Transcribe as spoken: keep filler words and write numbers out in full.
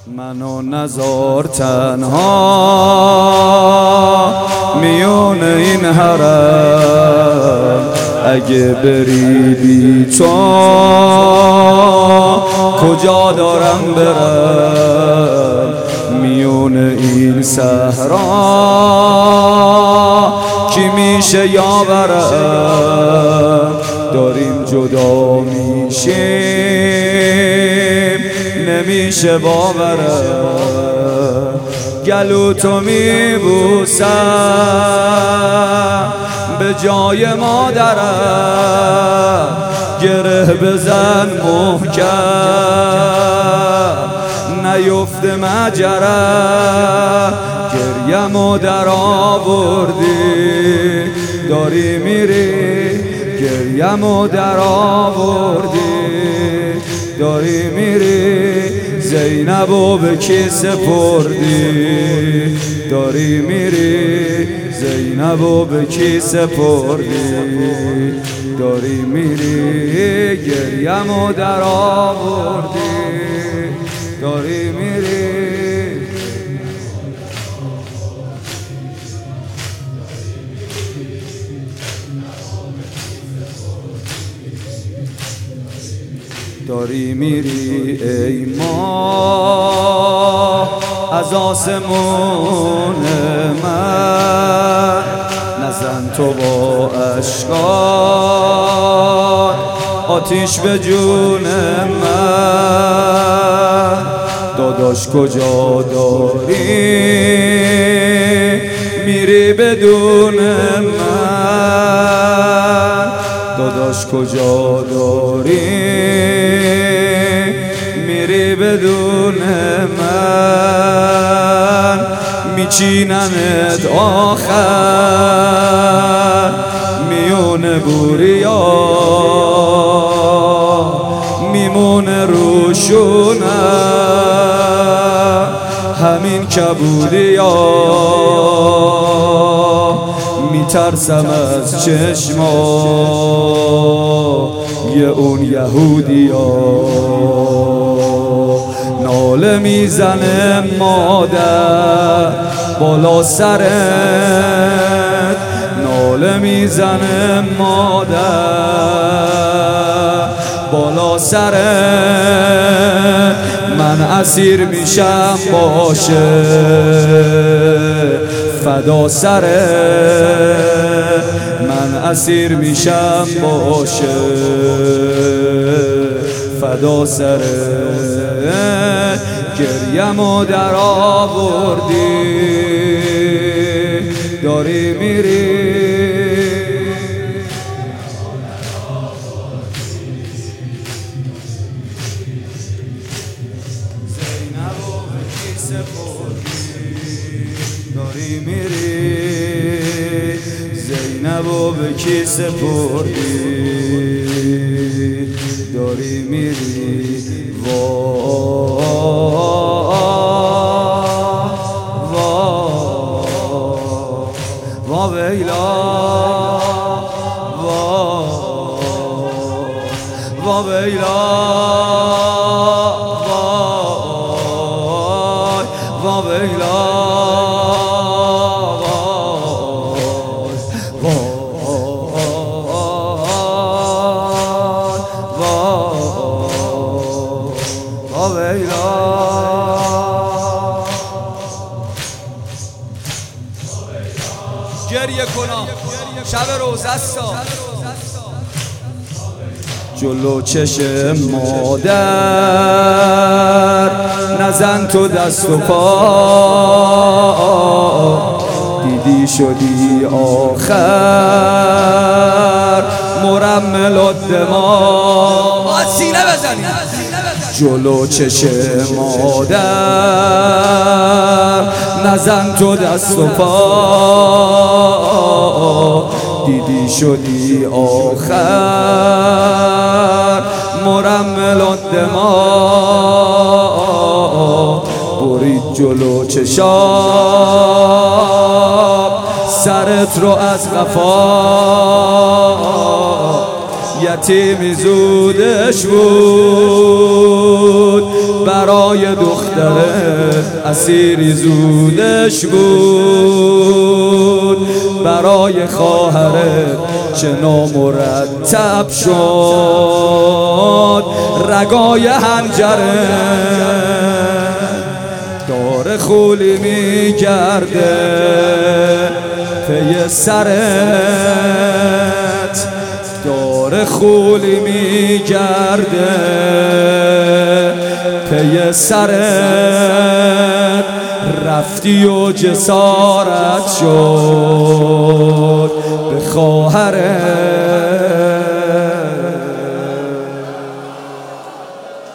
منو نزار تنها میون این حرم، اگه بری بی تو کجا دارم برم؟ میون این صحرا کی میشه یاورم؟ داریم جدا میشیم نمیشه باورم. گلو تو میبوسم به جای مادرم، گره بزن محکم نیفته مجرم. گریمو در آوردی داری میری، گریمو در آوردی داری میری. زینبو به کی سپردی داری میری؟ زینبو به کی سپردی داری میری؟ گریمو در آوردی داری میری. داری میری ای ماه از آسمون من، نزن تو با اشکات آتیش به جون من. داداش کجا داری میری بدون من؟ داداش کجا داری میری بدون من؟ میچینمت آخر میون بوریا، میمونه روشونم همین کبودیا. میترسم از چشمای اون یهودیا، ناله میزنه مادر بالا سرت، ناله میزنه مادر بالا سرت. من اسیر میشم باشه فدا سرت، من اسیر میشم باشه فدا سرت. گریمو در آوردی داری میری. زینبو به کی سپردی داری میری؟ زینبو به کی سپردی داری میری؟ وا ویلا وا وا ویلا وا ویلا وا ویلا. گریه کنم شب روزستا جلو چشم مادر، نزن تو دست و پا. دیدی شدی آخر مرمل و دماغ، سینه بزنی جلو چشم مادر، نزن تو دست و پا. دیدی شدی آخر مرمل و دماغ. برید جلو چشام سرت رو از قفا، یتیمی زودش بود، برای دخترت اسیری زودش بود، برای خواهرت چه نامرتب شد رگای حنجره، داره خولی میگرده پی سرت، داره خولی میگرده پی سرت، رفتی و جسارت شد به خواهرت.